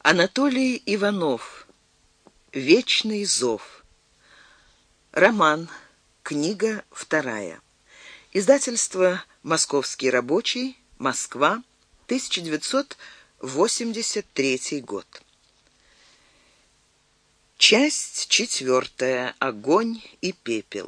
Анатолий Иванов. Вечный зов. Роман. Книга вторая. Издательство «Московский рабочий», Москва, 1983 год. Часть четвертая. Огонь и пепел.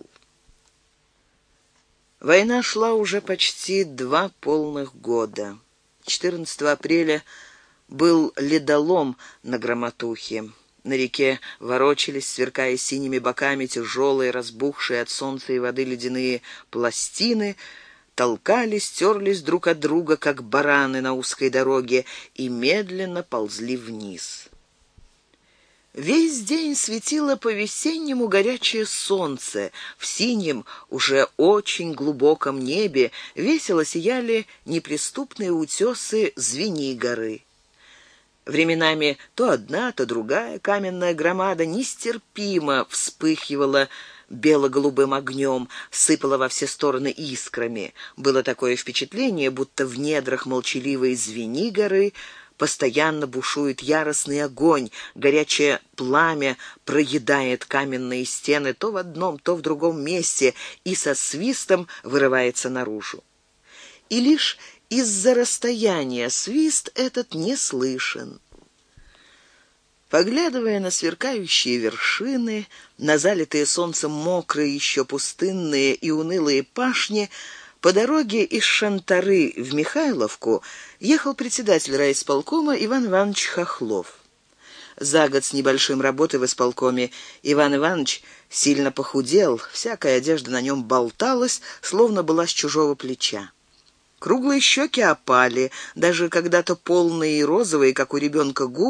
Война шла уже почти 2 полных года. 14 апреля был ледолом на Громотухе. На реке ворочались, сверкая синими боками, тяжелые, разбухшие от солнца и воды ледяные пластины, толкались, терлись друг от друга, как бараны на узкой дороге, и медленно ползли вниз. Весь день светило по-весеннему горячее солнце. В синем, уже очень глубоком небе весело сияли неприступные утесы Звенигоры горы. Временами то одна, то другая каменная громада нестерпимо вспыхивала бело-голубым огнем, сыпала во все стороны искрами. Было такое впечатление, будто в недрах молчаливой Звенигоры постоянно бушует яростный огонь, горячее пламя проедает каменные стены то в одном, то в другом месте и со свистом вырывается наружу. И лишь из-за расстояния свист этот не слышен. Поглядывая на сверкающие вершины, на залитые солнцем мокрые, еще пустынные и унылые пашни, по дороге из Шантары в Михайловку ехал председатель райисполкома Иван Иванович Хохлов. За год с небольшим работы в исполкоме Иван Иванович сильно похудел, всякая одежда на нем болталась, словно была с чужого плеча. Круглые щеки опали, даже когда-то полные и розовые, как у ребенка, губы